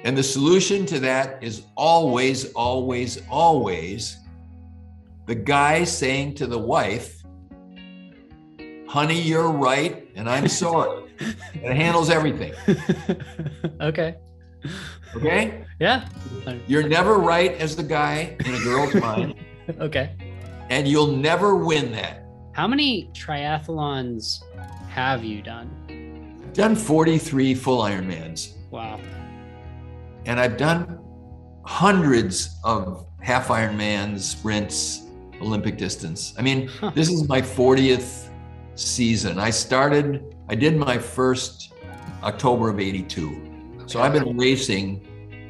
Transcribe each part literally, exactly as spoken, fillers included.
And the solution to that is always, always, always the guy saying to the wife, honey, you're right, and I'm sorry. It handles everything. Okay. Okay? Yeah. You're never right as the guy in a girl's mind. Okay. And you'll never win that. How many triathlons have you done? I've done forty-three full Ironmans. Wow. And I've done hundreds of half Ironmans, sprints, Olympic distance. I mean, huh. This is my fortieth season. I started, I did my first October of eighty-two. Okay. So I've been racing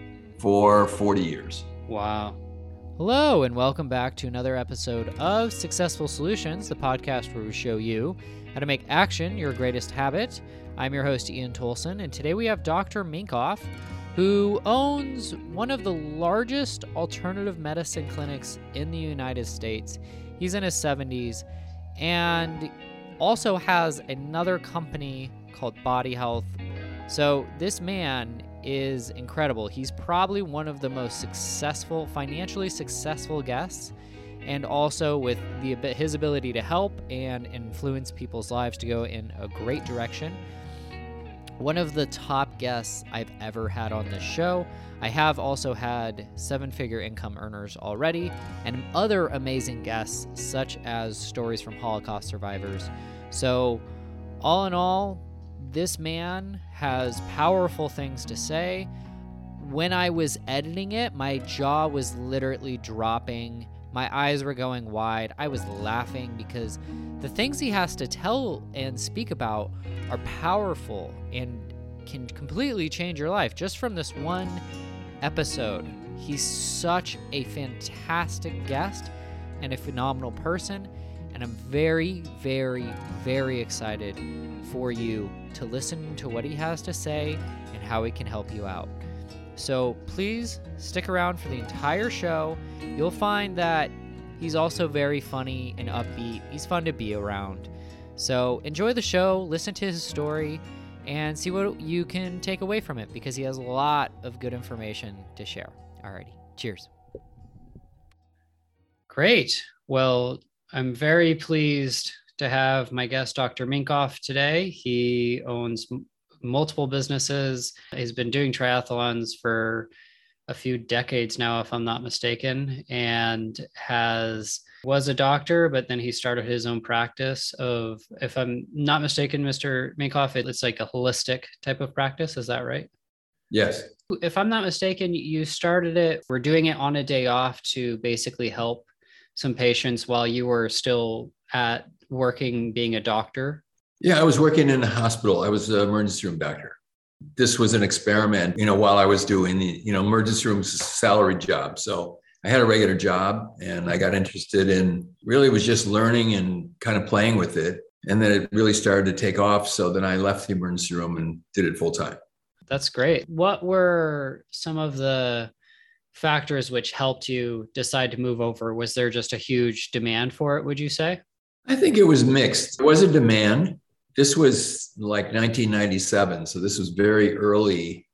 for forty years. Wow. Hello, and welcome back to another episode of Successful Solutions, the podcast where we show you how to make action your greatest habit. I'm your host, Ian Tolson, and today we have Doctor Minkoff, who owns one of the largest alternative medicine clinics in the United States. He's in his seventies and also has another company called Body Health. So this man is incredible. He's probably one of the most successful, financially successful guests, and also with the his ability to help and influence people's lives to go in a great direction. One of the top guests I've ever had on this show. I have also had seven-figure income earners already, and other amazing guests such as stories from Holocaust survivors. So all in all, this man has powerful things to say. When I was editing it, my jaw was literally dropping. My eyes were going wide. I was laughing because the things he has to tell and speak about are powerful and can completely change your life just from this one episode. He's such a fantastic guest and a phenomenal person, and I'm very, very, very excited for you to listen to what he has to say and how he can help you out. So please stick around for the entire show. You'll find that he's also very funny and upbeat. He's fun to be around. So enjoy the show, listen to his story, and see what you can take away from it, because he has a lot of good information to share. Alrighty, cheers. Great. Well, I'm very pleased to have my guest, Doctor Minkoff, today. He owns m- multiple businesses. He's been doing triathlons for a few decades now, if I'm not mistaken, and has was a doctor, but then he started his own practice of, if I'm not mistaken, Mister Minkoff, it's like a holistic type of practice. Is that right? Yes. If I'm not mistaken, you started it, we're doing it on a day off to basically help some patients while you were still at working, being a doctor. Yeah, I was working in a hospital. I was an emergency room doctor. This was an experiment, you know, while I was doing the, you know, emergency rooms, salary job. So I had a regular job and I got interested in, really was just learning and kind of playing with it. And then it really started to take off. So then I left the emergency room and did it full time. That's great. What were some of the factors which helped you decide to move over? Was there just a huge demand for it, would you say? I think it was mixed. There was a demand. This was like nineteen ninety-seven. So this was very early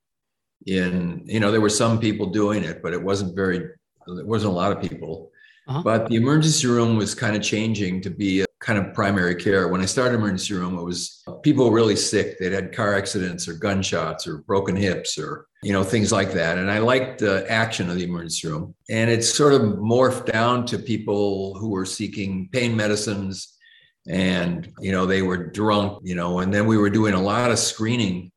in, you know, there were some people doing it, but it wasn't very, there wasn't a lot of people. Uh-huh. But the emergency room was kind of changing to be a kind of primary care. When I started emergency room, it was people really sick. They'd had car accidents or gunshots or broken hips or, you know, things like that. And I liked the action of the emergency room. And it sort of morphed down to people who were seeking pain medicines and, you know, they were drunk, you know, and then we were doing a lot of screening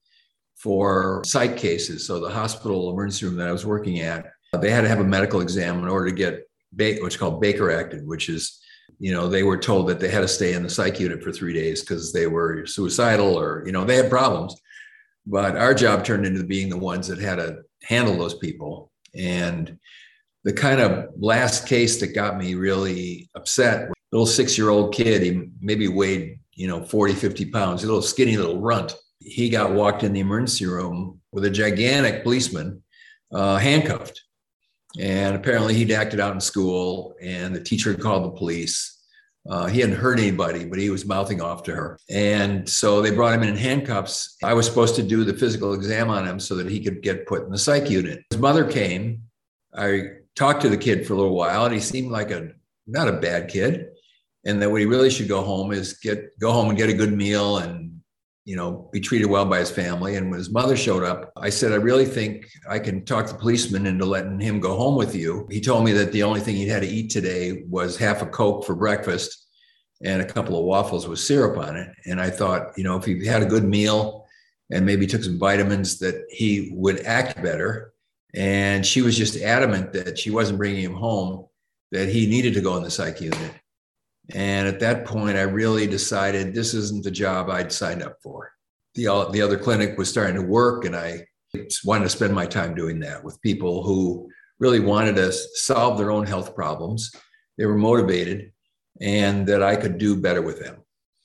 for psych cases. So the hospital emergency room that I was working at, they had to have a medical exam in order to get ba- what's called Baker Acted, which is, you know, they were told that they had to stay in the psych unit for three days because they were suicidal or, you know, they had problems. But our job turned into being the ones that had to handle those people. And the kind of last case that got me really upset, little six-year-old kid, he maybe weighed, you know, forty, fifty pounds, a little skinny little runt. He got walked in the emergency room with a gigantic policeman uh, handcuffed. And apparently he'd acted out in school and the teacher had called the police. Uh, he hadn't hurt anybody, but he was mouthing off to her. And so they brought him in in handcuffs. I was supposed to do the physical exam on him so that he could get put in the psych unit. His mother came. I talked to the kid for a little while, and he seemed like a not a bad kid. And that what he really should go home is get go home and get a good meal and, you know, be treated well by his family. And when his mother showed up, I said, I really think I can talk the policeman into letting him go home with you. He told me that the only thing he'd had to eat today was half a Coke for breakfast and a couple of waffles with syrup on it. And I thought, you know, if he had a good meal and maybe took some vitamins, that he would act better. And she was just adamant that she wasn't bringing him home, that he needed to go in the psych unit. And at that point, I really decided this isn't the job I'd signed up for. The, the other clinic was starting to work, and I wanted to spend my time doing that with people who really wanted to solve their own health problems. They were motivated, and that I could do better with them.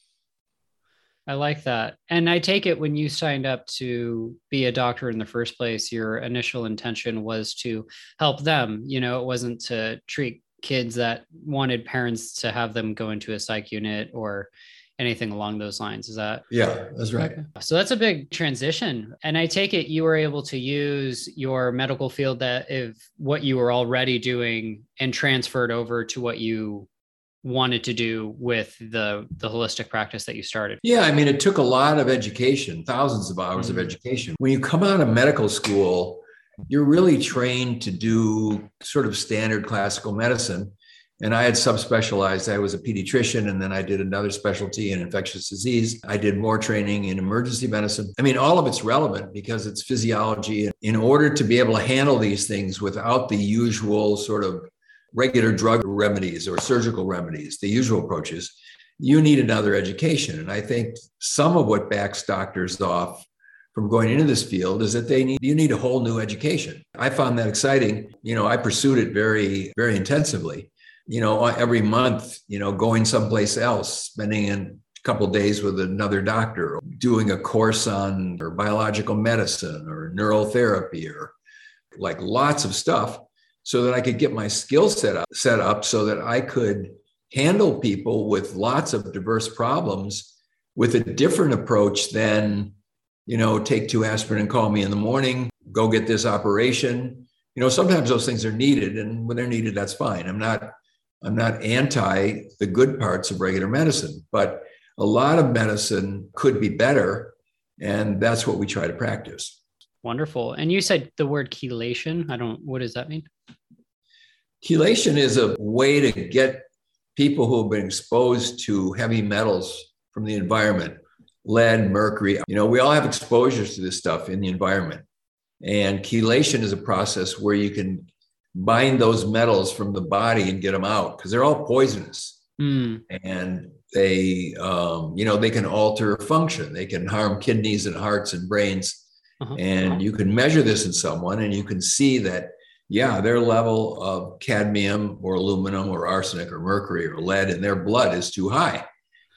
I like that. And I take it when you signed up to be a doctor in the first place, your initial intention was to help them. You know, it wasn't to treat kids that wanted parents to have them go into a psych unit or anything along those lines. Is that? Yeah, that's right. Okay. So that's a big transition. And I take it you were able to use your medical field, that if what you were already doing, and transferred over to what you wanted to do with the, the holistic practice that you started. Yeah, I mean, it took a lot of education, thousands of hours mm-hmm. of education. When you come out of medical school, you're really trained to do sort of standard classical medicine. And I had subspecialized. I was a pediatrician, and then I did another specialty in infectious disease. I did more training in emergency medicine. I mean, all of it's relevant because it's physiology. In order to be able to handle these things without the usual sort of regular drug remedies or surgical remedies, the usual approaches, you need another education. And I think some of what backs doctors off from going into this field is that they need, you need a whole new education. I found that exciting. You know, I pursued it very, very intensively. You know, every month, you know, going someplace else, spending a couple of days with another doctor, doing a course on or biological medicine or neural therapy or like lots of stuff so that I could get my skill set up, set up so that I could handle people with lots of diverse problems with a different approach than, you know, take two aspirin and call me in the morning, go get this operation. You know, sometimes those things are needed, and when they're needed, that's fine. I'm not, I'm not anti the good parts of regular medicine, but a lot of medicine could be better, and that's what we try to practice. Wonderful. And you said the word chelation. I don't, what does that mean? Chelation is a way to get people who have been exposed to heavy metals from the environment, lead, mercury. You know, we all have exposures to this stuff in the environment. And chelation is a process where you can bind those metals from the body and get them out, because they're all poisonous. Mm. And they, um, you know, they can alter function. They can harm kidneys and hearts and brains. Uh-huh. And you can measure this in someone, and you can see that, yeah, their level of cadmium or aluminum or arsenic or mercury or lead in their blood is too high.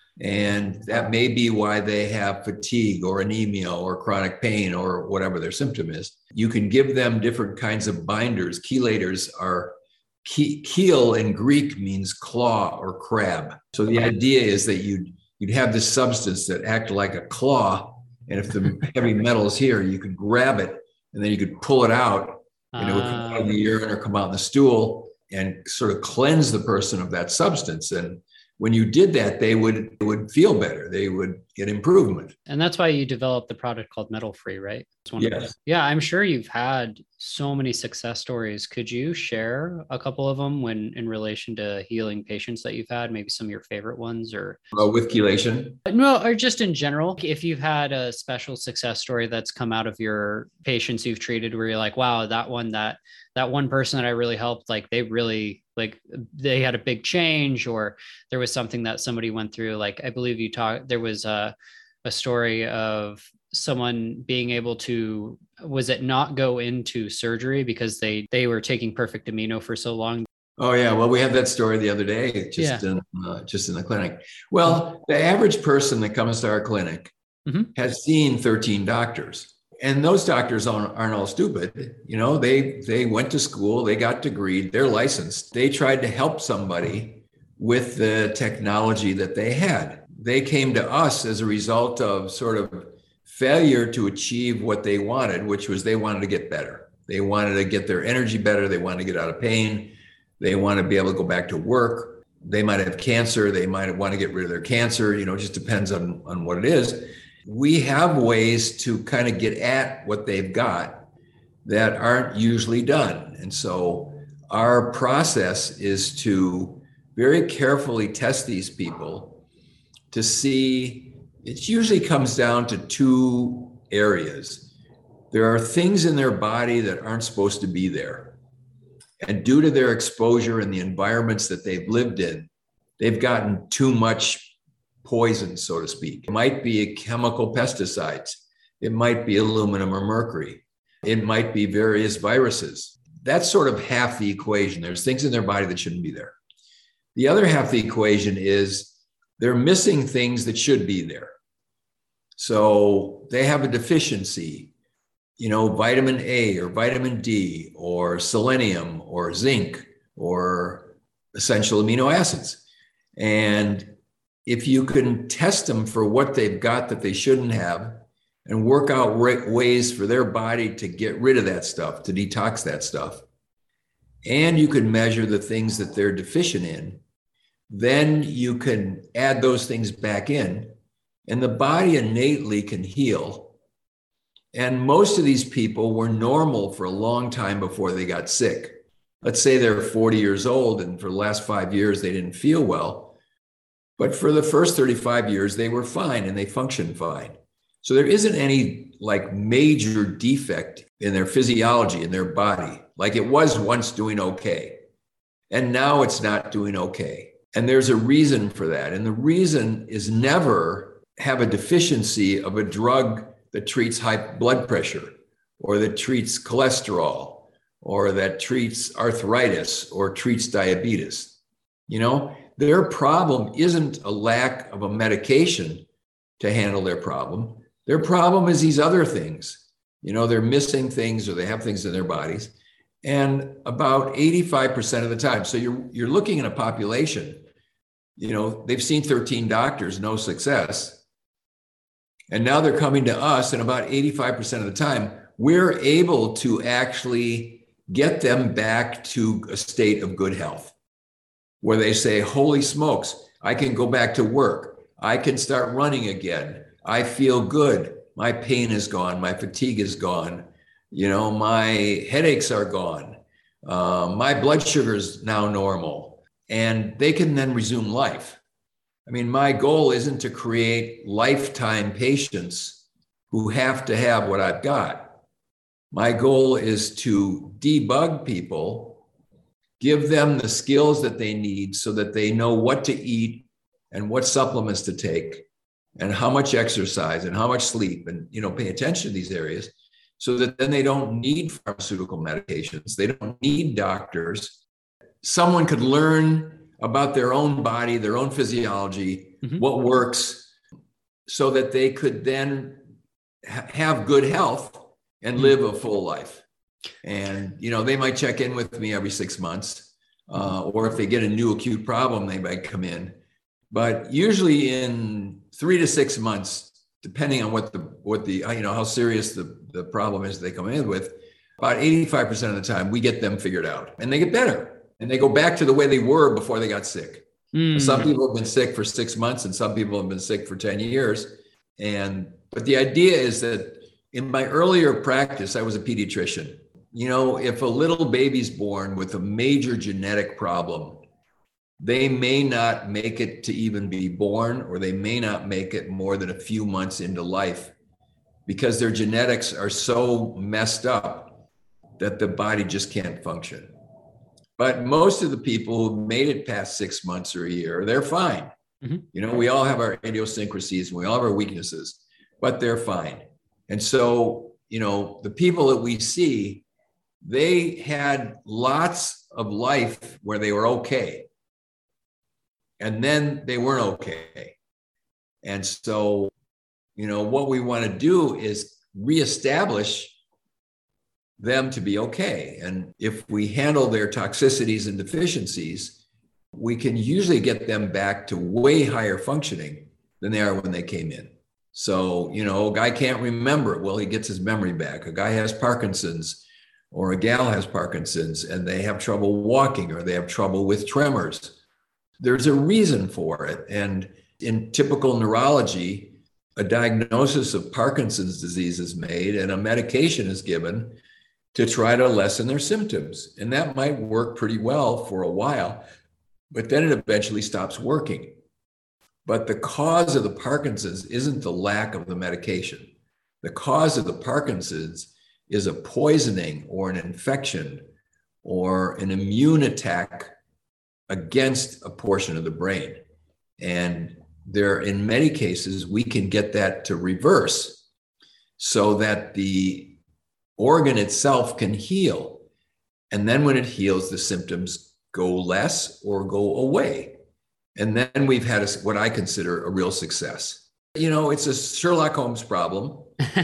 And that may be why they have fatigue or anemia or chronic pain or whatever their symptom is. You can give them different kinds of binders. Chelators are, ke- chel in Greek means claw or crab. So the idea is that you'd, you'd have this substance that act like a claw. And if the heavy metal is here, you could grab it and then you could pull it out, and it would come out of the urine or come out in the stool and sort of cleanse the person of that substance. And when you did that, they would, they would feel better. They would get improvement. And that's why you developed the product called Metal Free, right? Yes. Yeah, I'm sure you've had so many success stories. Could you share a couple of them when in relation to healing patients that you've had, maybe some of your favorite ones? Or uh, with chelation? No, or just in general, if you've had a special success story that's come out of your patients you've treated where you're like, wow, that one, that that one person that I really helped, like they really, like they had a big change, or there was something that somebody went through. Like, I believe you talked, there was a, a story of someone being able to, was it not go into surgery because they, they were taking Perfect Amino for so long? Oh yeah. Well, we had that story the other day, just yeah. in, uh, just in the clinic. Well, the average person that comes to our clinic mm-hmm. has seen thirteen doctors. And those doctors aren't, aren't all stupid. You know, they they went to school, they got degreed, they're licensed. They tried to help somebody with the technology that they had. They came to us as a result of sort of failure to achieve what they wanted, which was they wanted to get better. They wanted to get their energy better. They wanted to get out of pain. They want to be able to go back to work. They might have cancer. They might want to get rid of their cancer. You know, it just depends on, on what it is. We have ways to kind of get at what they've got that aren't usually done. And so our process is to very carefully test these people to see, it usually comes down to two areas. There are things in their body that aren't supposed to be there. And due to their exposure and the environments that they've lived in, they've gotten too much poison, so to speak. It might be chemical pesticides. It might be aluminum or mercury. It might be various viruses. That's sort of half the equation. There's things in their body that shouldn't be there. The other half of the equation is they're missing things that should be there. So they have a deficiency, you know, vitamin A or vitamin D or selenium or zinc or essential amino acids. And if you can test them for what they've got that they shouldn't have and work out ways for their body to get rid of that stuff, to detox that stuff, and you can measure the things that they're deficient in, then you can add those things back in, and the body innately can heal. And most of these people were normal for a long time before they got sick. Let's say they're forty years old, and for the last five years, they didn't feel well. But for the first thirty-five years, they were fine and they functioned fine. So there isn't any like major defect in their physiology, in their body, like it was once doing okay. And now it's not doing okay. And there's a reason for that. And the reason is never have a deficiency of a drug that treats high blood pressure or that treats cholesterol or that treats arthritis or treats diabetes. You know, their problem isn't a lack of a medication to handle their problem. Their problem is these other things. You know, they're missing things or they have things in their bodies. And about eighty-five percent of the time, so you're, you're looking at a population, you know, they've seen thirteen doctors, no success. And now they're coming to us, and about eighty-five percent of the time, we're able to actually get them back to a state of good health, where they say, holy smokes, I can go back to work. I can start running again. I feel good. My pain is gone. My fatigue is gone. You know, my headaches are gone. Uh, my blood sugar is now normal. And they can then resume life. I mean, my goal isn't to create lifetime patients who have to have what I've got. My goal is to debug people, give them the skills that they need so that they know what to eat and what supplements to take and how much exercise and how much sleep, and, you know, pay attention to these areas so that then they don't need pharmaceutical medications. They don't need doctors. Someone could learn about their own body, their own physiology, mm-hmm. what works, so that they could then ha- have good health and mm-hmm. live a full life. And, you know, they might check in with me every six months, uh, or if they get a new acute problem, they might come in. But usually in three to six months, depending on what the, what the, you know, how serious the, the problem is they come in with, about eighty-five percent of the time, we get them figured out and they get better and they go back to the way they were before they got sick. Mm. Some people have been sick for six months and some people have been sick for ten years. And, but the idea is that in my earlier practice, I was a pediatrician. You know, if a little baby's born with a major genetic problem, they may not make it to even be born, or they may not make it more than a few months into life because their genetics are so messed up that the body just can't function. But most of the people who made it past six months or a year, they're fine. Mm-hmm. You know, we all have our idiosyncrasies and we all have our weaknesses, but they're fine. And so, you know, the people that we see, they had lots of life where they were okay. And then they weren't okay. And so, you know, what we want to do is reestablish them to be okay. And if we handle their toxicities and deficiencies, we can usually get them back to way higher functioning than they are when they came in. So, you know, a guy can't remember. Well, he gets his memory back. A guy has Parkinson's, or a gal has Parkinson's, and they have trouble walking, or they have trouble with tremors. There's a reason for it. And in typical neurology, a diagnosis of Parkinson's disease is made and a medication is given to try to lessen their symptoms. And that might work pretty well for a while, but then it eventually stops working. But the cause of the Parkinson's isn't the lack of the medication. The cause of the Parkinson's is a poisoning or an infection or an immune attack against a portion of the brain. And there, in many cases, we can get that to reverse so that the organ itself can heal. And then when it heals, the symptoms go less or go away. And then we've had a, what I consider a real success. You know, it's a Sherlock Holmes problem.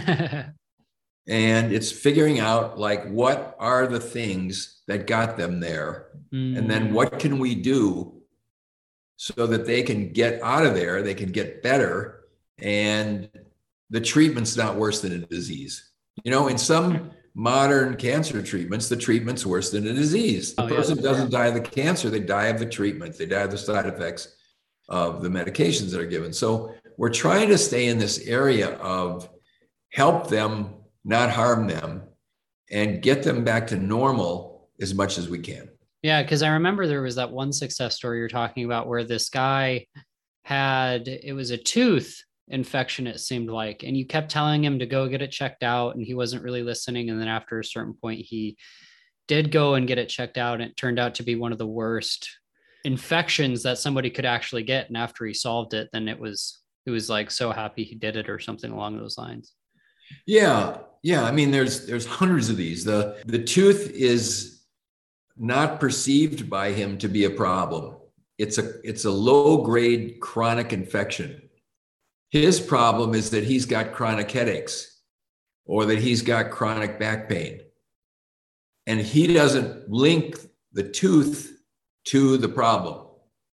And it's figuring out, like, what are the things that got them there? Mm. And then what can we do so that they can get out of there, they can get better, and the treatment's not worse than a disease. You know, in some modern cancer treatments, the treatment's worse than a disease. The oh, person yeah. doesn't die of the cancer, they die of the treatment. They die of the side effects of the medications that are given. So we're trying to stay in this area of help them, not harm them, and get them back to normal as much as we can. Yeah, because I remember there was that one success story you're talking about where this guy had, it was a tooth infection, it seemed like, and you kept telling him to go get it checked out, and he wasn't really listening. And then after a certain point, he did go and get it checked out, and it turned out to be one of the worst infections that somebody could actually get. And after he solved it, then it was, it was like so happy he did it, or something along those lines. Yeah. Yeah. I mean, there's, there's hundreds of these. The, the tooth is not perceived by him to be a problem. It's a, it's a low grade chronic infection. His problem is that he's got chronic headaches or that he's got chronic back pain. And he doesn't link the tooth to the problem.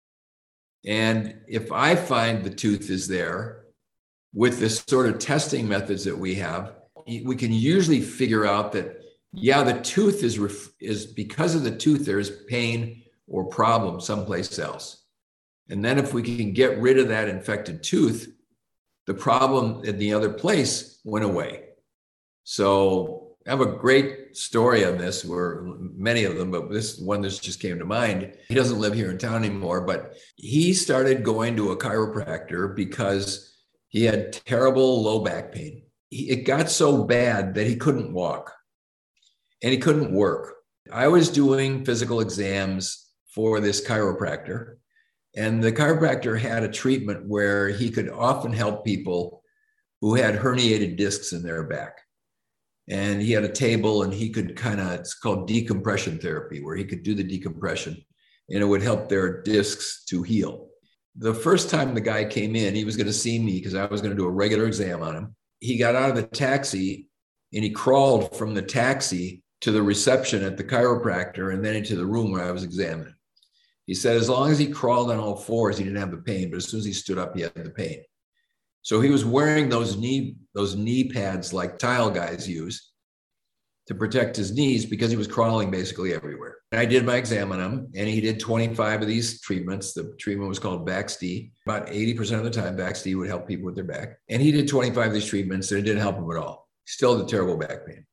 And if I find the tooth is there, with the sort of testing methods that we have, we can usually figure out that, yeah, the tooth is, ref- is because of the tooth, there is pain or problem someplace else. And then if we can get rid of that infected tooth, the problem in the other place went away. So I have a great story on this, where many of them, but this one that just came to mind. He doesn't live here in town anymore, but he started going to a chiropractor because he had terrible low back pain. He, it got so bad that he couldn't walk and he couldn't work. I was doing physical exams for this chiropractor, and the chiropractor had a treatment where he could often help people who had herniated discs in their back. And he had a table, and he could kind of, it's called decompression therapy, where he could do the decompression and it would help their discs to heal. The first time the guy came in, he was going to see me because I was going to do a regular exam on him. He got out of the taxi and he crawled from the taxi to the reception at the chiropractor and then into the room where I was examining. He said as long as he crawled on all fours, he didn't have the pain, but as soon as he stood up, he had the pain. So he was wearing those knee, those knee pads like tile guys use to protect his knees because he was crawling basically everywhere. And I did my exam on him, and he did twenty-five of these treatments. The treatment was called Baxter. About eighty percent of the time, Baxter would help people with their back. And he did twenty-five of these treatments, and it didn't help him at all. Still had terrible back pain.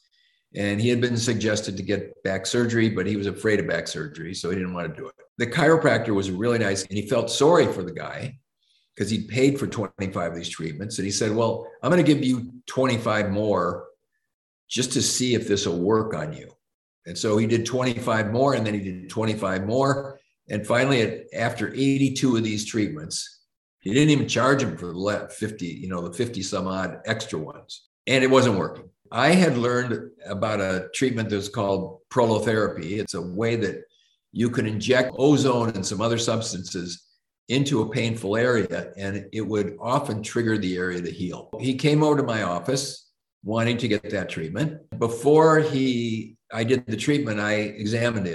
And he had been suggested to get back surgery, but he was afraid of back surgery, so he didn't want to do it. The chiropractor was really nice, and he felt sorry for the guy because he'd paid for twenty-five of these treatments. And he said, well, I'm going to give you twenty-five more just to see if this will work on you. And so he did twenty-five more, and then he did twenty-five more. And finally, after eighty-two of these treatments, he didn't even charge him for the fifty, you know, the fifty some odd extra ones. And it wasn't working. I had learned about a treatment that's called prolotherapy. It's a way that you can inject ozone and some other substances into a painful area, and it would often trigger the area to heal. He came over to my office wanting to get that treatment. Before he, I did the treatment, I examined him. I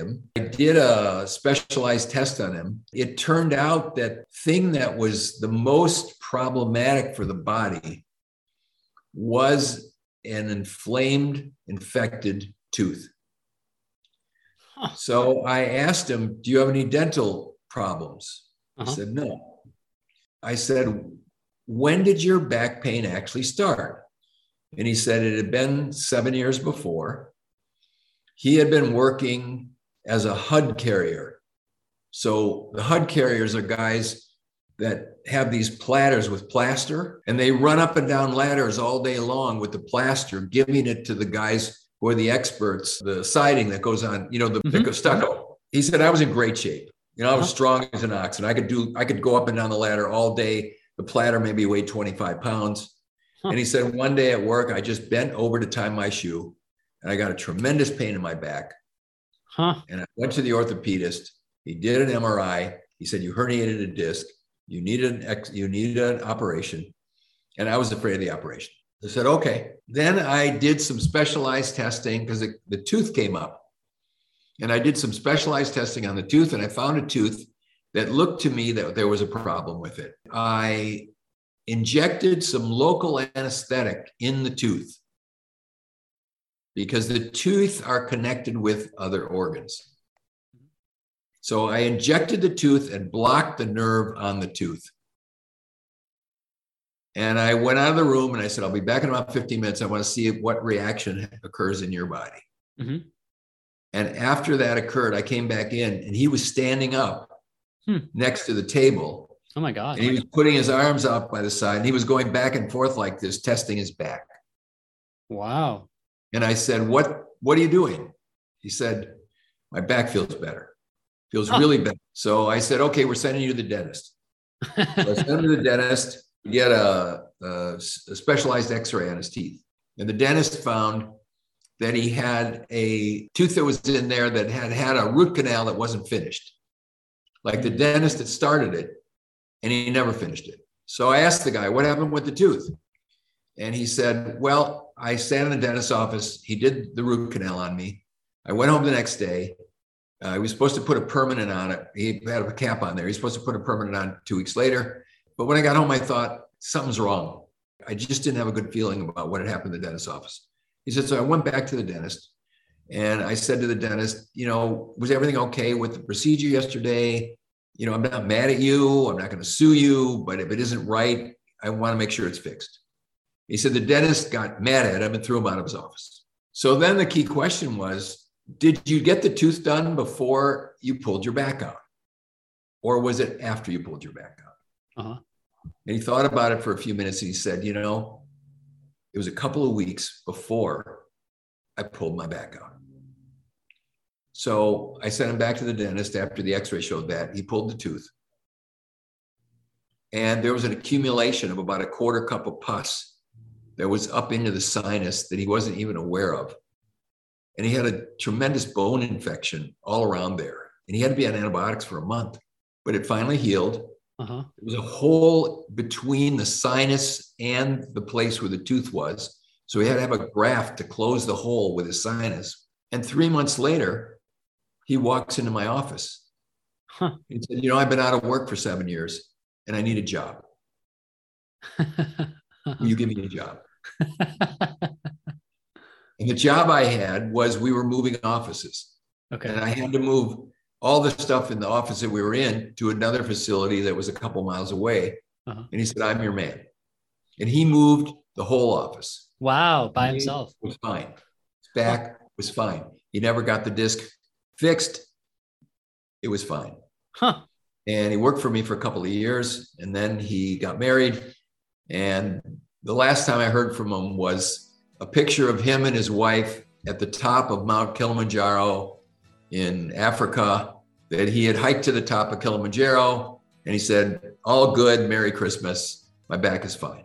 did a specialized test on him. It turned out that thing that was the most problematic for the body was an inflamed, infected tooth. Huh. So I asked him, do you have any dental problems? Uh-huh. He said, no. I said, when did your back pain actually start? And he said it had been seven years before. He had been working as a H U D carrier. So the H U D carriers are guys that have these platters with plaster, and they run up and down ladders all day long with the plaster, giving it to the guys who are the experts, the siding that goes on, you know, the, mm-hmm. the stucco. He said, I was in great shape. You know, I was uh-huh. strong as an ox, and I could do, I could go up and down the ladder all day. The platter maybe weighed twenty-five pounds. Huh. And he said, one day at work, I just bent over to tie my shoe, and I got a tremendous pain in my back. Huh. And I went to the orthopedist. He did an M R I. He said, you herniated a disc. You needed an ex, you needed an operation. And I was afraid of the operation. I said, okay. Then I did some specialized testing because the tooth came up. And I did some specialized testing on the tooth, and I found a tooth that looked to me that there was a problem with it. I injected some local anesthetic in the tooth because the teeth are connected with other organs. So I injected the tooth and blocked the nerve on the tooth. And I went out of the room and I said, I'll be back in about fifteen minutes. I want to see what reaction occurs in your body. Mm-hmm. And after that occurred, I came back in and he was standing up hmm. next to the table. Oh my God. And he was putting his arms out by the side and he was going back and forth like this, testing his back. Wow. And I said, what, what are you doing? He said, my back feels better. Feels huh. really better. So I said, okay, we're sending you to the dentist. So I sent him to the dentist. He had a, a, a specialized x-ray on his teeth. And the dentist found that he had a tooth that was in there that had had a root canal that wasn't finished. Like the dentist that started it, and he never finished it. So I asked the guy, what happened with the tooth? And he said, well, I sat in the dentist's office. He did the root canal on me. I went home the next day. Uh, he was supposed to put a permanent on it. He had a cap on there. He's supposed to put a permanent on two weeks later. But when I got home, I thought something's wrong. I just didn't have a good feeling about what had happened in the dentist's office. He said, so I went back to the dentist and I said to the dentist, you know, was everything okay with the procedure yesterday? You know, I'm not mad at you. I'm not going to sue you, but if it isn't right, I want to make sure it's fixed. He said the dentist got mad at him and threw him out of his office. So then the key question was, did you get the tooth done before you pulled your back out? Or was it after you pulled your back out? Uh-huh. And he thought about it for a few minutes and he said, you know, it was a couple of weeks before I pulled my back out. So I sent him back to the dentist after the x-ray showed that. He pulled the tooth. And there was an accumulation of about a quarter cup of pus that was up into the sinus that he wasn't even aware of. And he had a tremendous bone infection all around there. And he had to be on antibiotics for a month, but it finally healed. Uh-huh. There was a hole between the sinus and the place where the tooth was. So he had to have a graft to close the hole with his sinus. And three months later, he walks into my office. Huh. He said, you know, I've been out of work for seven years and I need a job. Will you give me a job? And the job I had was we were moving offices. Okay. And I had to move all the stuff in the office that we were in to another facility that was a couple miles away. Uh-huh. And he said, I'm your man. And he moved the whole office. Wow, by himself. It was fine. His back was fine. He never got the disc fixed. It was fine. Huh. And he worked for me for a couple of years. And then he got married. And the last time I heard from him was a picture of him and his wife at the top of Mount Kilimanjaro in Africa, that he had hiked to the top of Kilimanjaro. And he said, all good, Merry Christmas. My back is fine.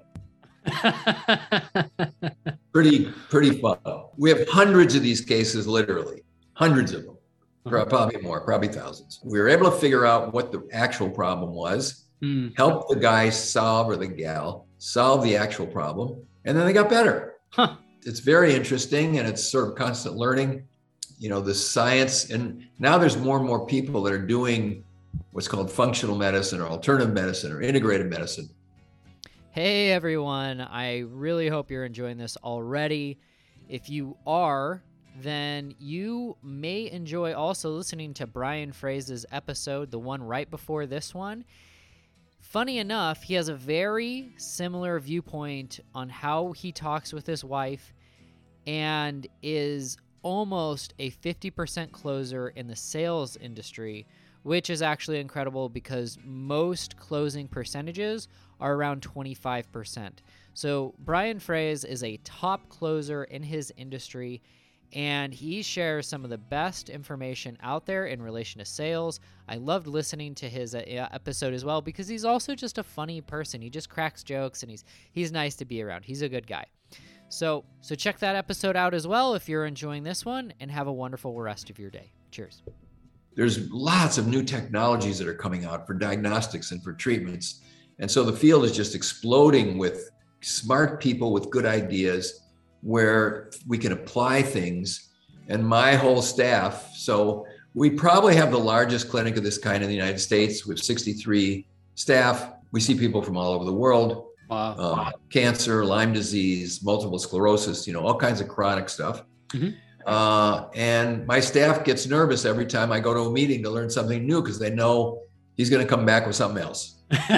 pretty, pretty fun. We have hundreds of these cases, literally, hundreds of them, uh-huh. probably more, probably thousands. We were able to figure out what the actual problem was, mm. help the guy solve, or the gal, solve the actual problem, and then they got better. Huh. It's very interesting, and it's sort of constant learning. you know, the science, and now there's more and more people that are doing what's called functional medicine or alternative medicine or integrated medicine. Hey everyone, I really hope you're enjoying this already. If you are, then you may enjoy also listening to Brian Frase's episode, the one right before this one. Funny enough, he has a very similar viewpoint on how he talks with his wife and is almost a fifty percent closer in the sales industry, which is actually incredible because most closing percentages are around twenty-five percent. So Brian Frase is a top closer in his industry, and he shares some of the best information out there in relation to sales. I loved listening to his episode as well because he's also just a funny person. He just cracks jokes, and he's he's nice to be around. He's a good guy. So so check that episode out as well if you're enjoying this one, and have a wonderful rest of your day. Cheers. There's lots of new technologies that are coming out for diagnostics and for treatments. And so the field is just exploding with smart people with good ideas where we can apply things. And my whole staff, so we probably have the largest clinic of this kind in the United States with sixty-three staff. We see people from all over the world. Wow. Um, wow. Cancer, Lyme disease, multiple sclerosis, you know, all kinds of chronic stuff. Mm-hmm. Uh, and my staff gets nervous every time I go to a meeting to learn something new because they know he's going to come back with something else.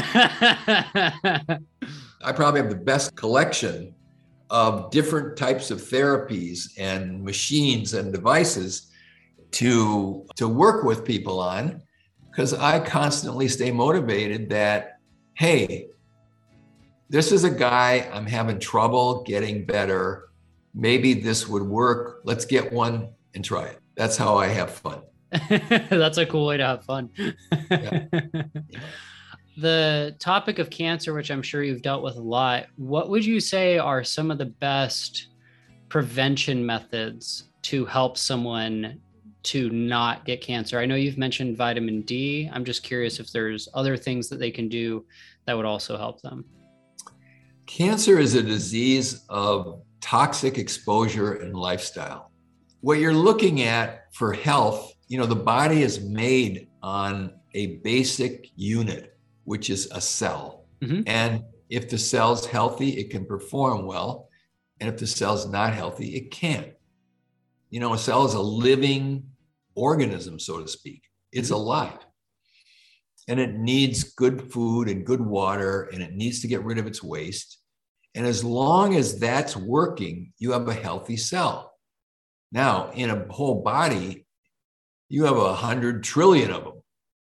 I probably have the best collection of different types of therapies and machines and devices to, to work with people on, because I constantly stay motivated that, hey, this is a guy I'm having trouble getting better. Maybe this would work. Let's get one and try it. That's how I have fun. That's a cool way to have fun. Yeah. The topic of cancer, which I'm sure you've dealt with a lot, what would you say are some of the best prevention methods to help someone to not get cancer? I know you've mentioned vitamin D. I'm just curious if there's other things that they can do that would also help them. Cancer is a disease of toxic exposure and lifestyle. What you're looking at for health, you know, the body is made on a basic unit, which is a cell. Mm-hmm. And if the cell's healthy, it can perform well. And if the cell's not healthy, it can't. You know, a cell is a living organism, so to speak. It's mm-hmm. alive. And it needs good food and good water, and it needs to get rid of its waste. And as long as that's working, you have a healthy cell. Now, in a whole body, you have a hundred trillion of them.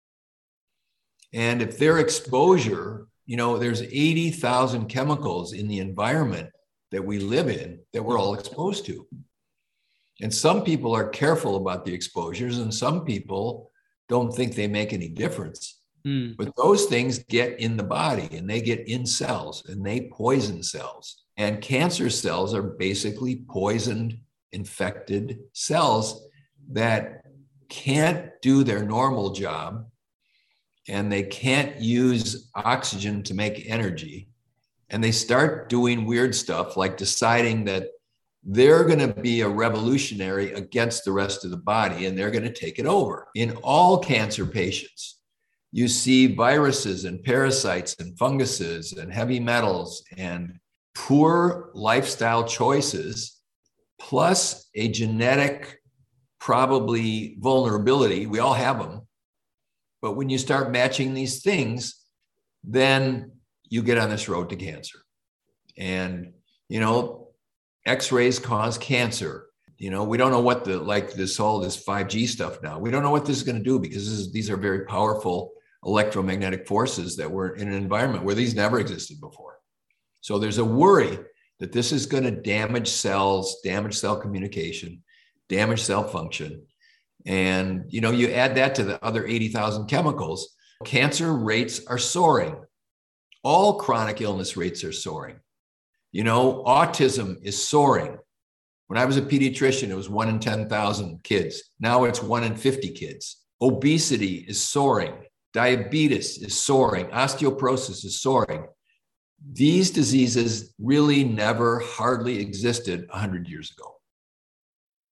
And if their exposure, you know, there's eighty thousand chemicals in the environment that we live in that we're all exposed to. And some people are careful about the exposures, and some people don't think they make any difference. Mm. But those things get in the body, and they get in cells, and they poison cells. And cancer cells are basically poisoned, infected cells that can't do their normal job, and they can't use oxygen to make energy. And they start doing weird stuff like deciding that they're going to be a revolutionary against the rest of the body, and they're going to take it over. In all cancer patients, you see viruses and parasites and funguses and heavy metals and poor lifestyle choices, plus a genetic probably vulnerability. We all have them. But when you start matching these things, then you get on this road to cancer. And, you know, X-rays cause cancer. You know, we don't know what the, like this, all this five G stuff now, we don't know what this is going to do, because this is, these are very powerful electromagnetic forces that were in an environment where these never existed before. So there's a worry that this is going to damage cells, damage cell communication, damage cell function. And, you know, you add that to the other eighty thousand chemicals, cancer rates are soaring. All chronic illness rates are soaring. You know, autism is soaring. When I was a pediatrician, it was one in ten thousand kids. Now it's one in fifty kids. Obesity is soaring. Diabetes is soaring. Osteoporosis is soaring. These diseases really never hardly existed one hundred years ago.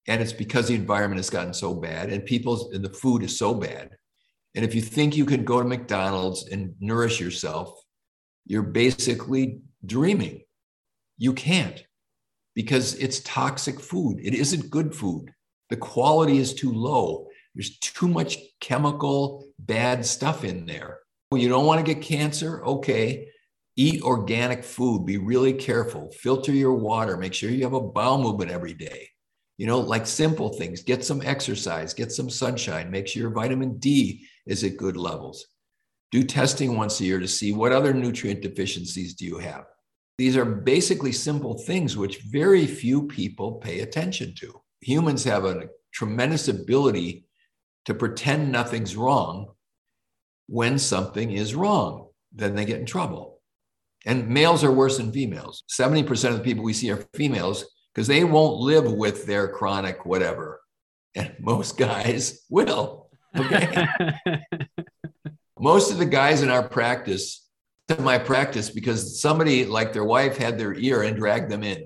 And it's because the environment has gotten so bad and people's and the food is so bad. And if you think you can go to McDonald's and nourish yourself, you're basically dreaming. You can't, because it's toxic food. It isn't good food. The quality is too low. There's too much chemical, bad stuff in there. You don't want to get cancer? Okay. Eat organic food. Be really careful. Filter your water. Make sure you have a bowel movement every day. You know, like simple things. Get some exercise. Get some sunshine. Make sure your vitamin D is at good levels. Do testing once a year to see what other nutrient deficiencies do you have. These are basically simple things which very few people pay attention to. Humans have a tremendous ability to pretend nothing's wrong when something is wrong. Then they get in trouble. And males are worse than females. seventy percent of the people we see are females because they won't live with their chronic whatever. And most guys will. Okay. Most of the guys in our practice, to my practice, because somebody like their wife had their ear and dragged them in.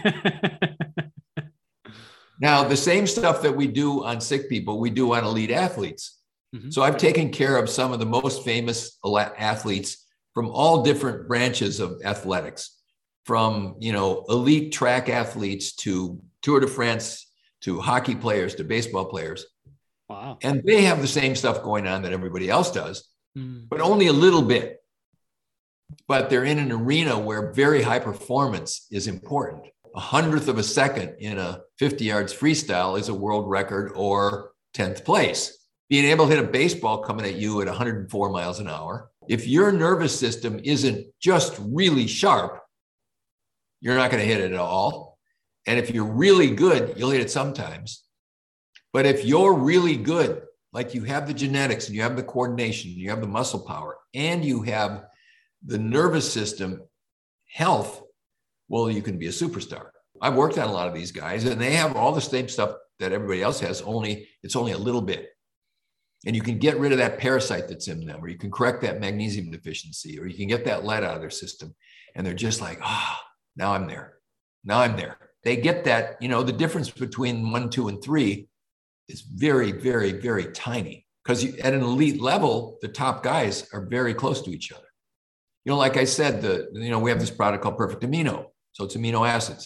Now, the same stuff that we do on sick people, we do on elite athletes. Mm-hmm. So I've taken care of some of the most famous athletes from all different branches of athletics, from, you know, elite track athletes to Tour de France, to hockey players, to baseball players. Wow. And they have the same stuff going on that everybody else does, mm. but only a little bit. But they're in an arena where very high performance is important. A hundredth of a second in a fifty yards freestyle is a world record or tenth place. Being able to hit a baseball coming at you at one hundred four miles an hour. If your nervous system isn't just really sharp, you're not going to hit it at all. And if you're really good, you'll hit it sometimes. But if you're really good, like you have the genetics and you have the coordination, you have the muscle power, and you have the nervous system health, well, you can be a superstar. I've worked on a lot of these guys and they have all the same stuff that everybody else has, only it's only a little bit. And you can get rid of that parasite that's in them, or you can correct that magnesium deficiency, or you can get that lead out of their system. And they're just like, ah, oh, now I'm there. Now I'm there. They get that, you know, the difference between one, two, and three is very, very, very tiny. Because at an elite level, the top guys are very close to each other. You know, like I said, the you know, we have this product called Perfect Amino. So it's amino acids.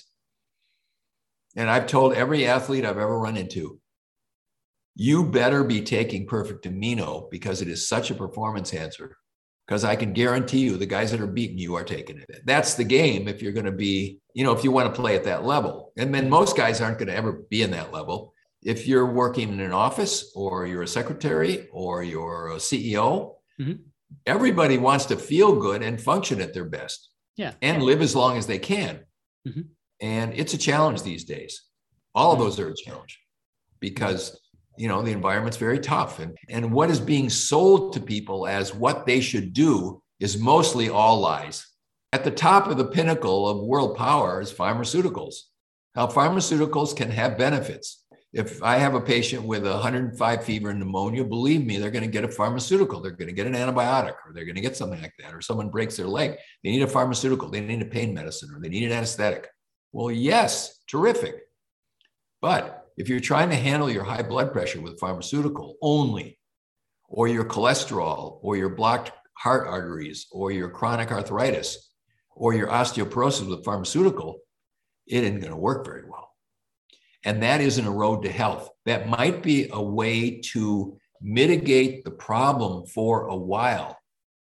And I've told every athlete I've ever run into, you better be taking Perfect Amino because it is such a performance enhancer. Because I can guarantee you the guys that are beating you are taking it. That's the game if you're going to be, you know, if you want to play at that level. And then most guys aren't going to ever be in that level. If you're working in an office or you're a secretary or you're a C E O, mm-hmm. everybody wants to feel good and function at their best. Yeah. And live as long as they can. Mm-hmm. And it's a challenge these days. All of those are a challenge because, you know, the environment's very tough. And, and what is being sold to people as what they should do is mostly all lies. At the top of the pinnacle of world power is pharmaceuticals. Now, pharmaceuticals can have benefits. If I have a patient with one hundred five fever and pneumonia, believe me, they're going to get a pharmaceutical. They're going to get an antibiotic, or they're going to get something like that, or someone breaks their leg. They need a pharmaceutical. They need a pain medicine, or they need an anesthetic. Well, yes, terrific. But if you're trying to handle your high blood pressure with pharmaceutical only, or your cholesterol, or your blocked heart arteries, or your chronic arthritis, or your osteoporosis with pharmaceutical, it isn't going to work very well. And that isn't a road to health. That might be a way to mitigate the problem for a while.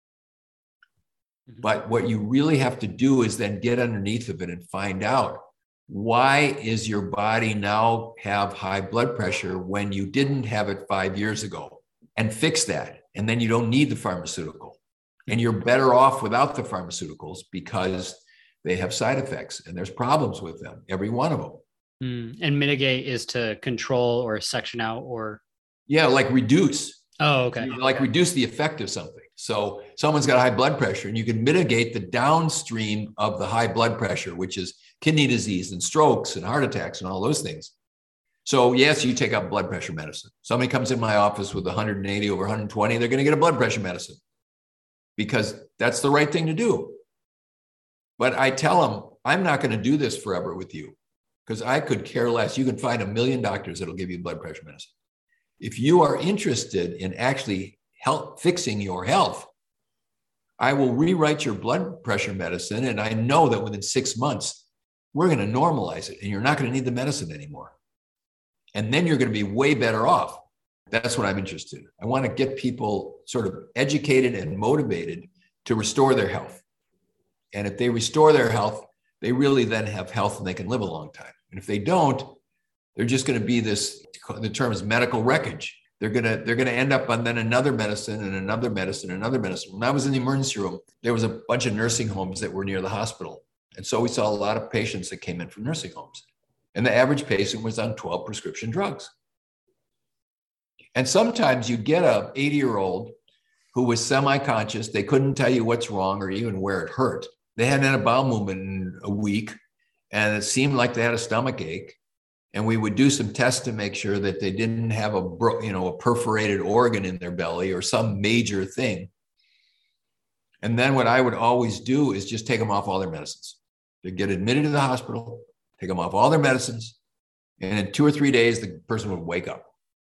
But what you really have to do is then get underneath of it and find out, why is your body now have high blood pressure when you didn't have it five years ago? And fix that. And then you don't need the pharmaceutical. And you're better off without the pharmaceuticals because they have side effects and there's problems with them, every one of them. Mm. And mitigate is to control or section out or? Yeah, like reduce. Oh, okay. You know, like reduce the effect of something. So someone's got high blood pressure and you can mitigate the downstream of the high blood pressure, which is kidney disease and strokes and heart attacks and all those things. So yes, you take out blood pressure medicine. Somebody comes in my office with one hundred eighty over one hundred twenty, they're going to get a blood pressure medicine because that's the right thing to do. But I tell them, I'm not going to do this forever with you. because I could care less. You can find a million doctors that'll give you blood pressure medicine. If you are interested in actually help fixing your health, I will rewrite your blood pressure medicine. And I know that within six months, we're going to normalize it and you're not going to need the medicine anymore. And then you're going to be way better off. That's what I'm interested in. I want to get people sort of educated and motivated to restore their health. And if they restore their health, they really then have health and they can live a long time. And if they don't, they're just going to be this, the term is medical wreckage. They're going to, they're going to end up on then another medicine and another medicine and another medicine. When I was in the emergency room, there was a bunch of nursing homes that were near the hospital. And so we saw a lot of patients that came in from nursing homes. And the average patient was on twelve prescription drugs. And sometimes you'd get a eighty-year-old who was semi-conscious. They couldn't tell you what's wrong or even where it hurt. They hadn't had a bowel movement in a week, and it seemed like they had a stomach ache. And we would do some tests to make sure that they didn't have a, you know, a perforated organ in their belly or some major thing. And then what I would always do is just take them off all their medicines. They'd get admitted to the hospital, take them off all their medicines, and in two or three days, the person would wake up.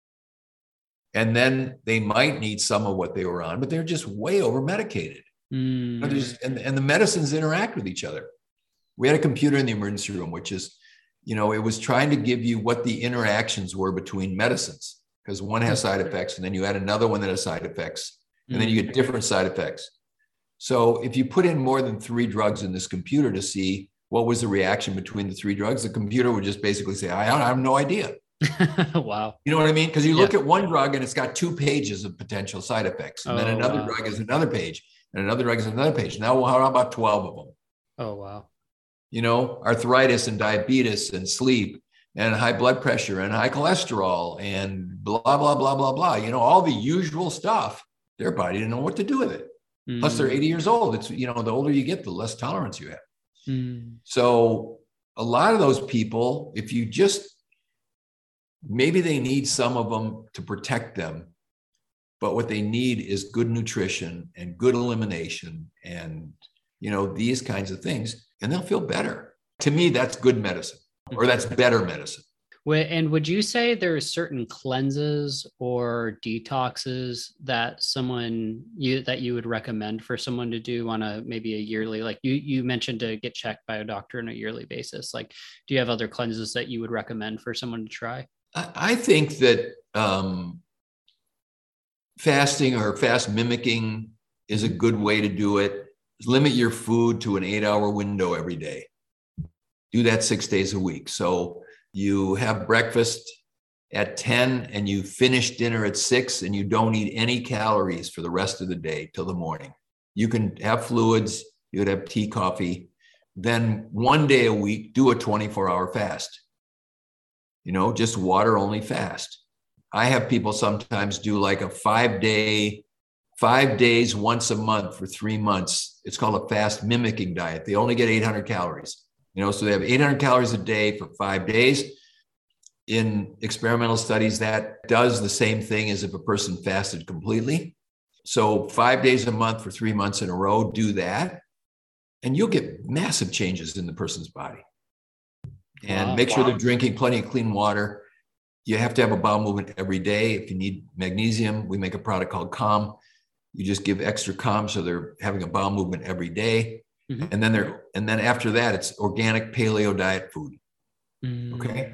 And then they might need some of what they were on, but they're just way over medicated. Mm. And, and the medicines interact with each other. We had a computer in the emergency room, which is, you know, it was trying to give you what the interactions were between medicines, because one has side effects, and then you add another one that has side effects, and then you get different side effects. So if you put in more than three drugs in this computer to see what was the reaction between the three drugs, the computer would just basically say, I, I have no idea. Wow. You know what I mean? Because you look yeah. at one drug and it's got two pages of potential side effects. And oh, then another wow. drug is another page, and another drug is another page. Now, how about twelve of them? Oh, wow. You know, arthritis and diabetes and sleep and high blood pressure and high cholesterol and blah, blah, blah, blah, blah. You know, all the usual stuff. Their body didn't know what to do with it. Mm. Plus they're eighty years old. It's, you know, the older you get, the less tolerance you have. Mm. So a lot of those people, if you just, maybe they need some of them to protect them, but what they need is good nutrition and good elimination and, you know, these kinds of things, and they'll feel better. To me, that's good medicine, or that's better medicine. And would you say there are certain cleanses or detoxes that someone you that you would recommend for someone to do on a maybe a yearly, like you you mentioned to get checked by a doctor on a yearly basis? Like, do you have other cleanses that you would recommend for someone to try? I think that um, fasting or fast mimicking is a good way to do it. Limit your food to an eight-hour window every day. Do that six days a week. So you have breakfast at ten and you finish dinner at six, and you don't eat any calories for the rest of the day till the morning. You can have fluids, you could have tea, coffee. Then one day a week, do a twenty-four hour fast. You know, just water only fast. I have people sometimes do like a five day, five days once a month for three months. It's called a fast mimicking diet. They only get eight hundred calories. You know, so they have eight hundred calories a day for five days. In experimental studies, that does the same thing as if a person fasted completely. So five days a month for three months in a row, do that, and you'll get massive changes in the person's body. And wow, make sure wow. they're drinking plenty of clean water. You have to have a bowel movement every day. If you need magnesium, we make a product called Calm. You just give extra Calm, so they're having a bowel movement every day. Mm-hmm. And then they're, and then after that, it's organic paleo diet food. Mm. Okay.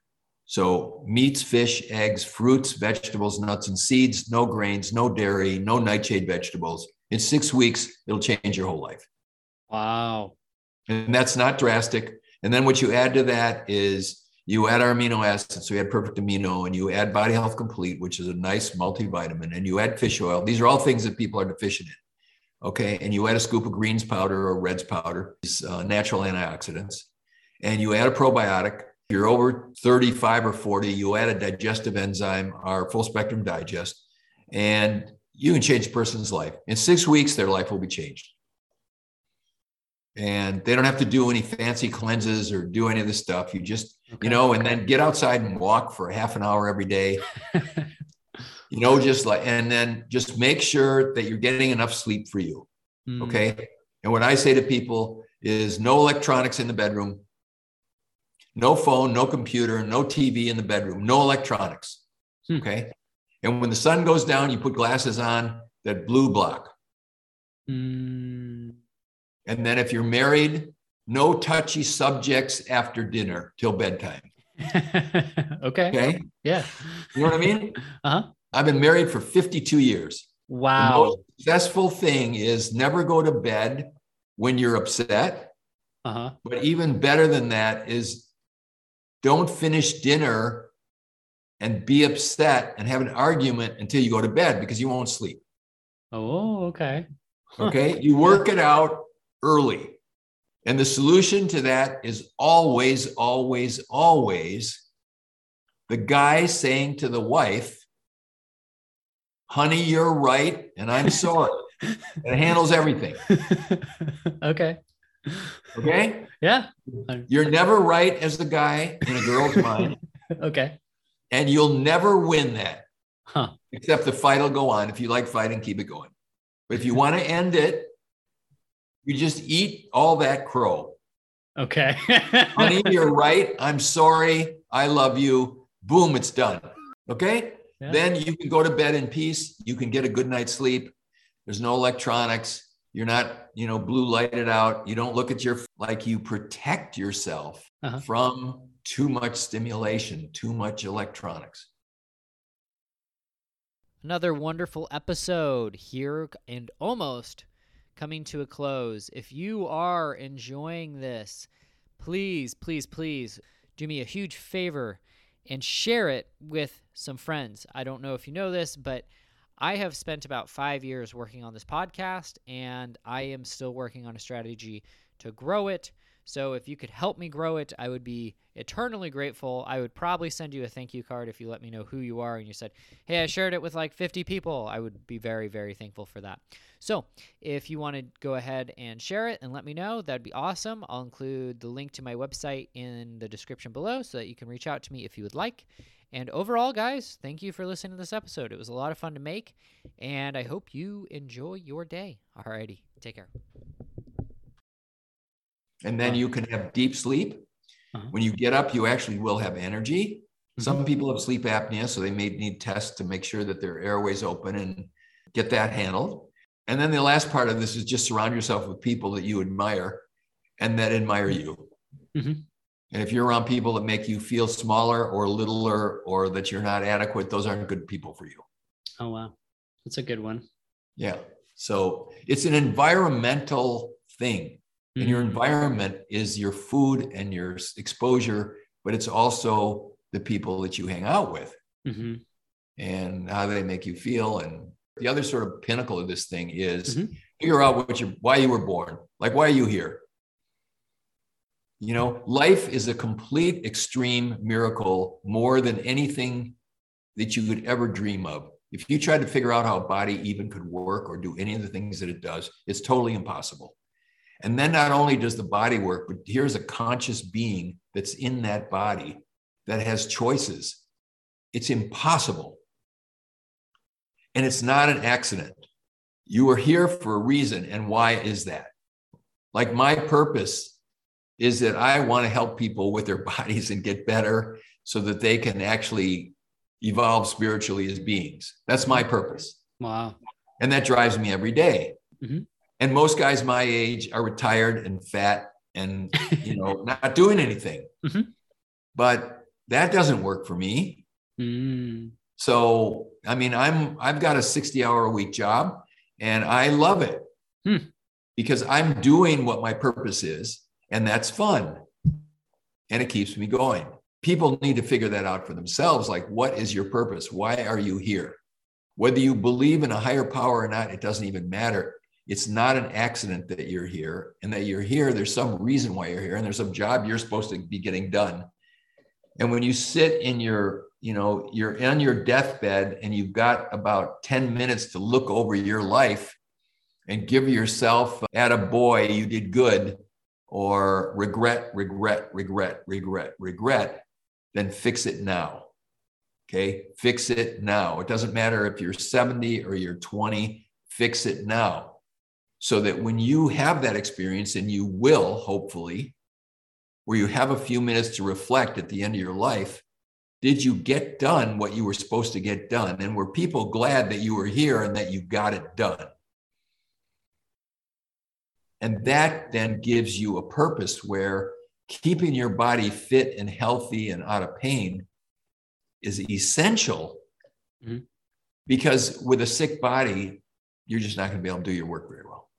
So meats, fish, eggs, fruits, vegetables, nuts, and seeds, no grains, no dairy, no nightshade vegetables. In six weeks, it'll change your whole life. Wow. And that's not drastic. And then what you add to that is you add our amino acids. So you add Perfect Amino, and you add Body Health Complete, which is a nice multivitamin, and you add fish oil. These are all things that people are deficient in. Okay. And you add a scoop of greens powder or reds powder, these uh, natural antioxidants, and you add a probiotic. If you're over thirty-five or forty, you add a digestive enzyme, our full spectrum digest, and you can change a person's life. In six weeks, their life will be changed. And they don't have to do any fancy cleanses or do any of this stuff. You just, okay. you know, and then get outside and walk for half an hour every day. You know, just like, and then just make sure that you're getting enough sleep for you. Mm. Okay. And what I say to people is no electronics in the bedroom, No phone, no computer, no T V in the bedroom, no electronics. Hmm. Okay. And when the sun goes down, you put glasses on that blue block. Mm. And then if you're married, no touchy subjects after dinner till bedtime. Okay. Okay. Yeah. You know what I mean? Uh-huh. I've been married for fifty-two years. Wow. The most successful thing is never go to bed when you're upset. Uh-huh. But even better than that is don't finish dinner and be upset and have an argument until you go to bed because you won't sleep. Oh, okay. Huh. Okay. You work it out early. And the solution to that is always, always, always the guy saying to the wife, honey, you're right, and I'm sorry. It handles everything. Okay. Okay? Yeah. You're never right as the guy in a girl's mind. Okay. And you'll never win that. Huh. Except the fight will go on. If you like fighting, keep it going. But if you want to end it, you just eat all that crow. Okay. Honey, you're right. I'm sorry. I love you. Boom, it's done. Okay? Yeah. Then you can go to bed in peace. You can get a good night's sleep. There's no electronics. You're not, you know, blue lighted out. You don't look at your, like you protect yourself uh-huh. from too much stimulation, too much electronics. Another wonderful episode here and almost coming to a close. If you are enjoying this, please, please, please do me a huge favor and share it with some friends. I don't know if you know this, but I have spent about five years working on this podcast, and I am still working on a strategy to grow it. So if you could help me grow it, I would be eternally grateful. I would probably send you a thank you card if you let me know who you are and you said, hey, I shared it with like fifty people. I would be very, very thankful for that. So if you want to go ahead and share it and let me know, that'd be awesome. I'll include the link to my website in the description below so that you can reach out to me if you would like. And overall, guys, thank you for listening to this episode. It was a lot of fun to make, and I hope you enjoy your day. Alrighty, take care. And then you can have deep sleep. Uh-huh. When you get up, you actually will have energy. Mm-hmm. Some people have sleep apnea, so they may need tests to make sure that their airway's open and get that handled. And then the last part of this is just surround yourself with people that you admire and that admire you. Mm-hmm. And if you're around people that make you feel smaller or littler or that you're not adequate, those aren't good people for you. Oh, wow. That's a good one. Yeah. So it's an environmental thing. And your environment is your food and your exposure, but it's also the people that you hang out with mm-hmm. and how they make you feel. And the other sort of pinnacle of this thing is mm-hmm. figure out what you why you were born. Like, why are you here? You know, life is a complete extreme miracle, more than anything that you could ever dream of. If you tried to figure out how a body even could work or do any of the things that it does, it's totally impossible. And then not only does the body work, but here's a conscious being that's in that body that has choices. It's impossible. And it's not an accident. You are here for a reason. And why is that? Like, my purpose is that I want to help people with their bodies and get better so that they can actually evolve spiritually as beings. That's my purpose. Wow. And that drives me every day. Mm-hmm. And most guys my age are retired and fat and, you know, not doing anything. Mm-hmm. But that doesn't work for me. Mm. So, I mean, I'm, I've got a sixty hour a week job and I love it hmm. because I'm doing what my purpose is, and that's fun. And it keeps me going. People need to figure that out for themselves. Like, what is your purpose? Why are you here? Whether you believe in a higher power or not, it doesn't even matter. It's not an accident that you're here, and that you're here. There's some reason why you're here, and there's some job you're supposed to be getting done. And when you sit in your, you know, you're on your deathbed and you've got about ten minutes to look over your life and give yourself, attaboy, you did good, or regret, regret, regret, regret, regret, then fix it now. Okay. Fix it now. It doesn't matter if you're seventy or you're twenty, fix it now. So that when you have that experience, and you will, hopefully, where you have a few minutes to reflect at the end of your life. Did you get done what you were supposed to get done? And were people glad that you were here and that you got it done? And that then gives you a purpose where keeping your body fit and healthy and out of pain is essential. Mm-hmm. Because with a sick body, you're just not going to be able to do your work very well.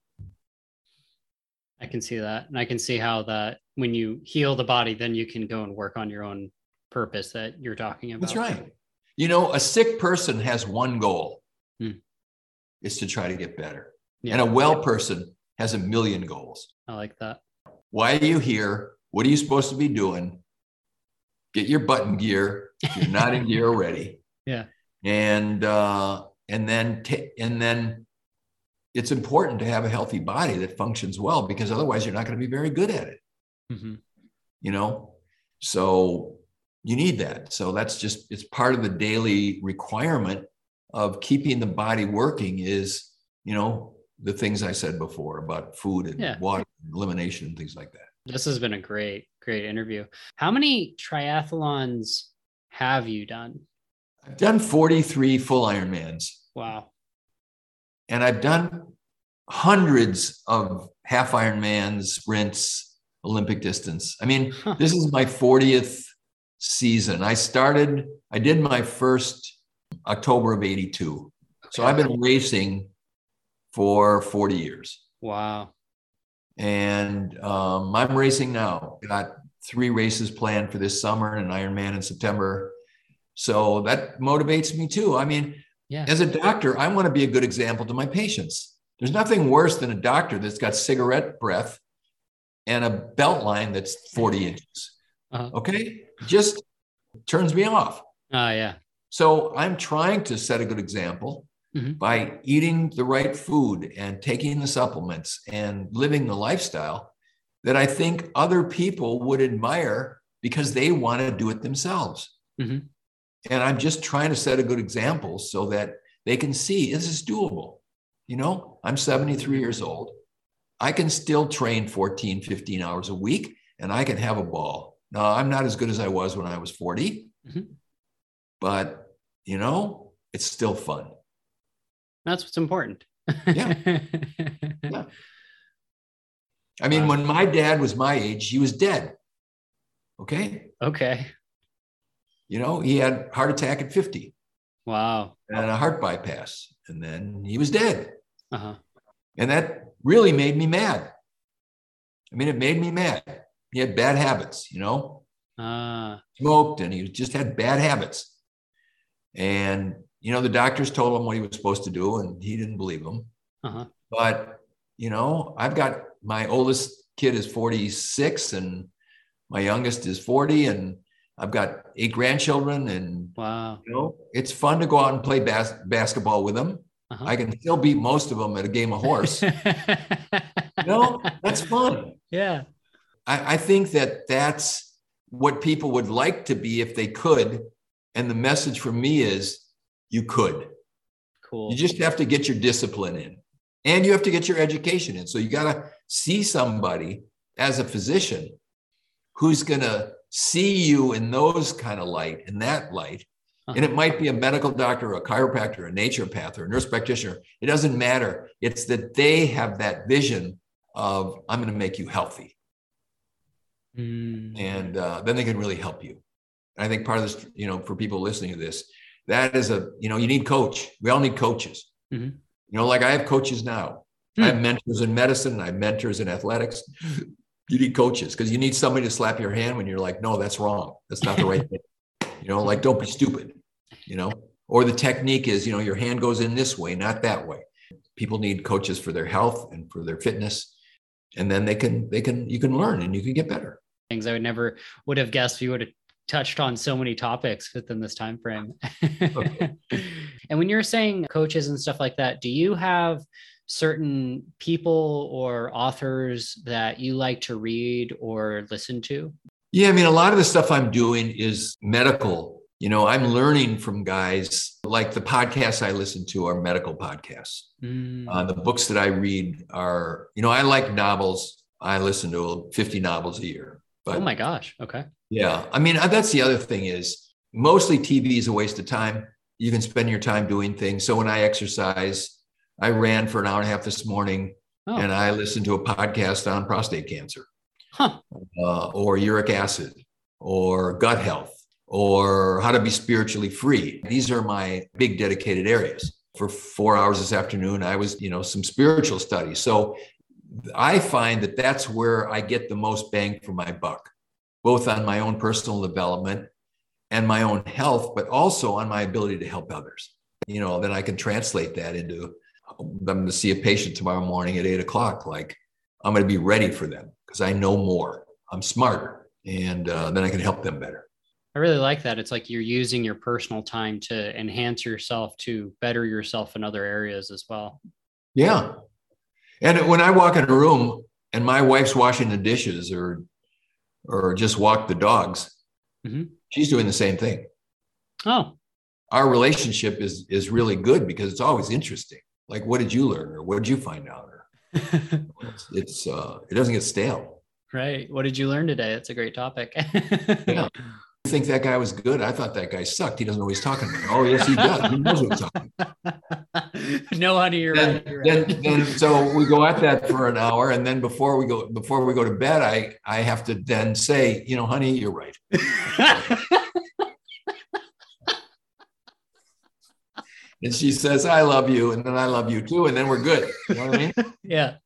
I can see that. And I can see how that when you heal the body, then you can go and work on your own purpose that you're talking about. That's right. You know, a sick person has one goal, hmm. is to try to get better. Yeah. And a well person has a million goals. I like that. Why are you here? What are you supposed to be doing? Get your butt in gear. If you're not in gear already. Yeah. And, uh, and then, t- and then it's important to have a healthy body that functions well, because otherwise you're not going to be very good at it. Mm-hmm. You know, so you need that. So that's just, it's part of the daily requirement of keeping the body working is, you know, the things I said before about food and yeah. water, and elimination and things like that. This has been a great, great interview. How many triathlons have you done? I've done forty-three full Ironmans. Wow. And I've done hundreds of half Ironmans, sprints, Olympic distance. I mean, huh. This is my fortieth season. I started, I did my first October of eighty-two. Okay. So I've been racing for forty years. Wow. And um, I'm racing now. Got three races planned for this summer and an Ironman in September. So that motivates me too. I mean, yeah. As a doctor, I want to be a good example to my patients. There's nothing worse than a doctor that's got cigarette breath and a belt line that's forty inches. Uh-huh. Okay. Just turns me off. Oh, uh, yeah. So I'm trying to set a good example mm-hmm. by eating the right food and taking the supplements and living the lifestyle that I think other people would admire because they want to do it themselves. Mm-hmm. And I'm just trying to set a good example so that they can see, is this doable? You know, I'm seventy-three years old. I can still train fourteen, fifteen hours a week and I can have a ball. Now, I'm not as good as I was when I was forty, mm-hmm. but, you know, it's still fun. That's what's important. Yeah. Yeah. I mean, when my dad was my age, he was dead. Okay. Okay. You know, he had a heart attack at fifty. Wow. And a heart bypass. And then he was dead. Uh-huh. And that really made me mad. I mean, it made me mad. He had bad habits, you know, uh. smoked, and he just had bad habits. And, you know, the doctors told him what he was supposed to do, and he didn't believe them. Uh-huh. But, you know, I've got, my oldest kid is forty-six and my youngest is forty, and I've got eight grandchildren, and wow, you know, it's fun to go out and play bas- basketball with them. Uh-huh. I can still beat most of them at a game of horse. You know, that's fun. Yeah. I, I think that that's what people would like to be if they could. And the message from me is you could. Cool. You just have to get your discipline in, and you have to get your education in. So you got to see somebody as a physician who's going to see you in those kind of light, in that light. Uh-huh. And it might be a medical doctor, a chiropractor, a naturopath, or a nurse practitioner. It doesn't matter. It's that they have that vision of, I'm going to make you healthy. Mm. And uh, then they can really help you. And I think part of this, you know, for people listening to this, that is a, you know, you need coach. We all need coaches. Mm-hmm. You know, like I have coaches now. Mm. I have mentors in medicine. I have mentors in athletics. You need coaches because you need somebody to slap your hand when you're like, no, that's wrong. That's not the right thing. You know, like, don't be stupid, you know, or the technique is, you know, your hand goes in this way, not that way. People need coaches for their health and for their fitness. And then they can, they can, you can learn and you can get better. Things I would never would have guessed we would have touched on so many topics within this time frame. Okay. And when you're saying coaches and stuff like that, do you have certain people or authors that you like to read or listen to? Yeah, I mean, a lot of the stuff I'm doing is medical. You know, I'm learning from guys, like the podcasts I listen to are medical podcasts. Mm. Uh, the books that I read are, you know, I like novels. I listen to fifty novels a year. But oh my gosh. Okay. yeah, I mean, that's the other thing is mostly T V is a waste of time. You can spend your time doing things. So when I exercise, I ran for an hour and a half this morning, Oh. and I listened to a podcast on prostate cancer, Huh. uh, or uric acid, or gut health, or how to be spiritually free. These are my big dedicated areas. For four hours this afternoon, I was, you know, some spiritual studies. So I find that that's where I get the most bang for my buck, both on my own personal development and my own health, but also on my ability to help others. You know, then I can translate that into, I'm going to see a patient tomorrow morning at eight o'clock. Like, I'm going to be ready for them because I know more. I'm smarter, and uh, then I can help them better. I really like that. It's like you're using your personal time to enhance yourself, to better yourself in other areas as well. Yeah. And when I walk in a room and my wife's washing the dishes or or just walk the dogs, mm-hmm. she's doing the same thing. Oh. Our relationship is is really good because it's always interesting. Like, what did you learn, or what did you find out? Or it's, it's uh, it doesn't get stale. Right. What did you learn today? It's a great topic. Yeah. You think that guy was good? I thought that guy sucked. He doesn't know what he's talking about. Oh, yes, he does. He knows what he's talking about. No, honey, you're then, right. You're then, right. then, so we go at that for an hour, and then before we go before we go to bed, I I have to then say, you know, honey, you're right. And she says, I love you, and then I love you too, and then we're good. You know what I mean? Yeah.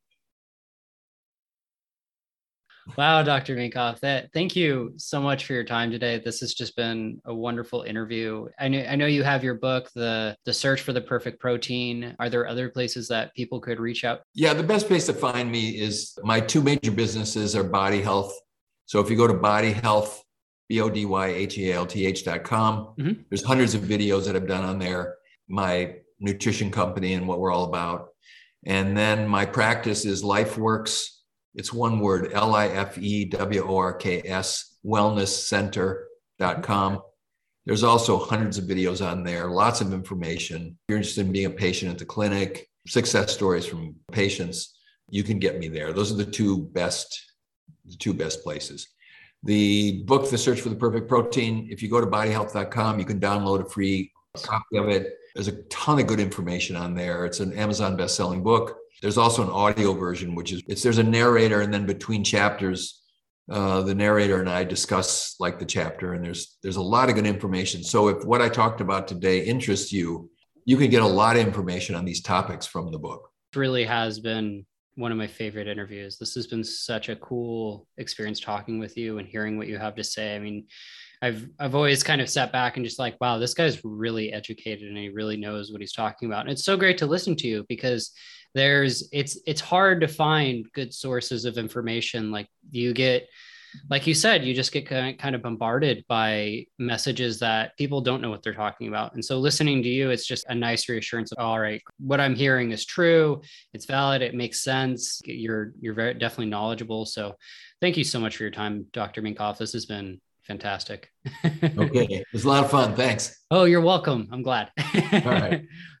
Wow, Doctor Minkoff, that thank you so much for your time today. This has just been a wonderful interview. I know I know you have your book, the the Search for the Perfect Protein. Are there other places that people could reach out? Yeah, the best place to find me is my two major businesses are Body Health. So if you go to Body Health, B O D Y H E A L T H dot com, mm-hmm. there's hundreds of videos that I've done on there, my nutrition company and what we're all about. And then my practice is LifeWorks. It's one word, L I F E W O R K S, wellness center dot com. There's also hundreds of videos on there, lots of information. If you're interested in being a patient at the clinic, success stories from patients, you can get me there. Those are the two best, the two best places. The book, The Search for the Perfect Protein, if you go to body health dot com, you can download a free copy of it. There's a ton of good information on there. It's an Amazon best-selling book. There's also an audio version, which is, it's, there's a narrator, and then between chapters, uh, the narrator and I discuss like the chapter, and there's, there's a lot of good information. So if what I talked about today interests you, you can get a lot of information on these topics from the book. It really has been one of my favorite interviews. This has been such a cool experience talking with you and hearing what you have to say. I mean, I've I've always kind of sat back and just like, wow, this guy's really educated and he really knows what he's talking about. And it's so great to listen to you because there's it's it's hard to find good sources of information. Like you get, like you said, you just get kind of bombarded by messages that people don't know what they're talking about. And so listening to you, it's just a nice reassurance of, all right, what I'm hearing is true. It's valid. It makes sense. You're you're very definitely knowledgeable. So thank you so much for your time, Doctor Minkoff. This has been fantastic. Okay. It was a lot of fun. Thanks. Oh, you're welcome. I'm glad. All right.